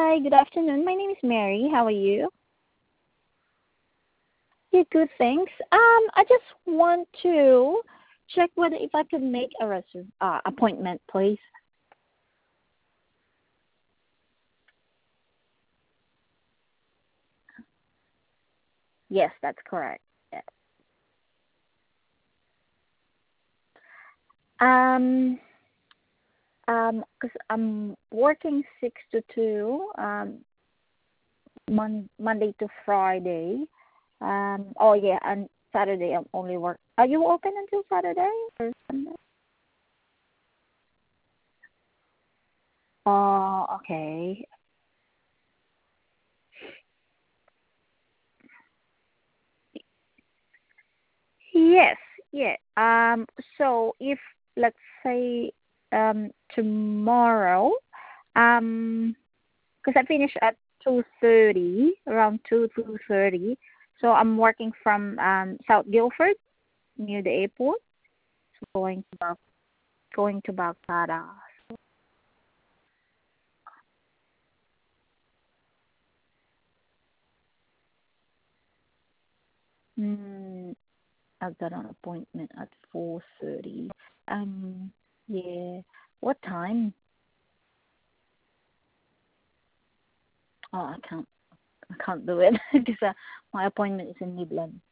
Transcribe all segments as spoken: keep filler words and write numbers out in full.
Hi, good afternoon. My name is Mary. How are you? Yeah, good, thanks. Um, I just want to check whether if I could make a reserv- uh, appointment, please. Yes, that's correct. Yes. Um, um, because I'm working six to two, um, mon- Monday to Friday. Um, oh yeah, and Saturday I'm only work. Are you open until Saturday or Sunday? Oh, okay. Yes, yeah. Um, so if let's say um tomorrow, um, because I finish at two thirty, around two two thirty. So I'm working from um South Guilford near the airport, going to Bal- going to Balcada. Hmm, I've got an appointment at four thirty. Um, yeah. What time? Oh, I can't. I can't do it because uh, my appointment is in Midland.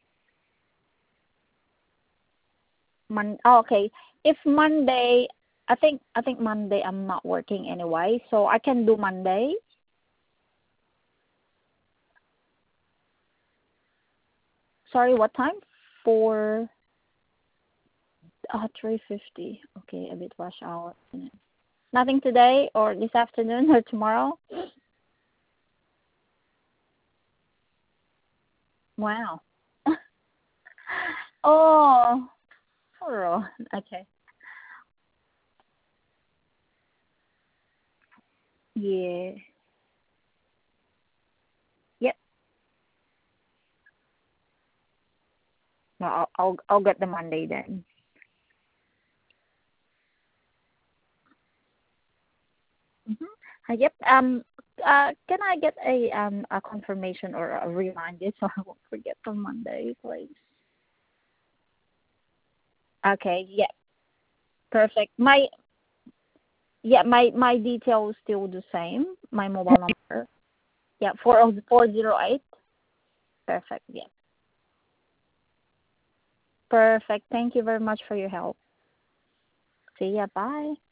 Mon- oh, okay. If Monday, I think I think Monday I'm not working anyway, so I can do Monday. Sorry, what time? For uh, three fifty. Okay, a bit rush hour. Isn't it? Nothing today or this afternoon or tomorrow. Wow. Oh, oh, okay. Yeah. Yep. Well, I'll I'll, I'll get the Monday then. Mm-hmm. Uh, yep. Um. Uh. Can I get a um a confirmation or a reminder so I won't forget for Monday, please? Okay. Yeah. Perfect. My yeah. My my details still the same. My mobile number. Yeah. Four oh four zero eight. Perfect. Yeah. Perfect. Thank you very much for your help. See ya. Bye.